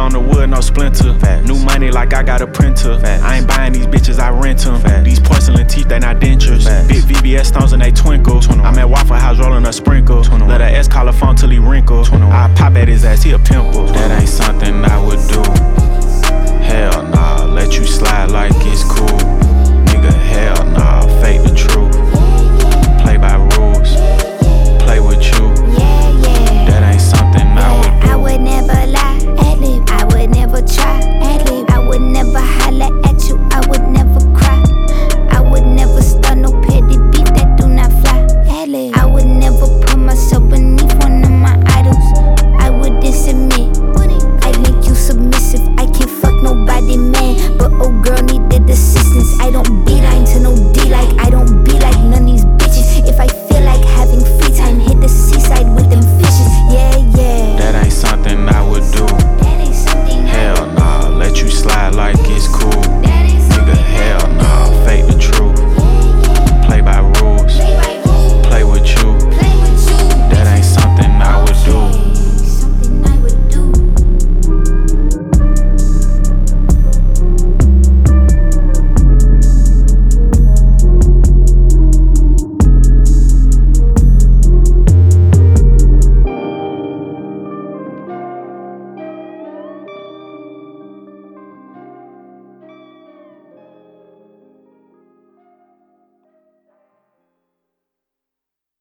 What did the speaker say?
on the wood, no splinter. New money like I got a printer. I ain't buying these bitches, I rent them. These porcelain teeth, they not dentures. Big VVS stones and they twinkle. I'm at Waffle House rolling a sprinkle. Let a S call a phone till he wrinkle. I pop at his ass, he a pimple. That ain't something I would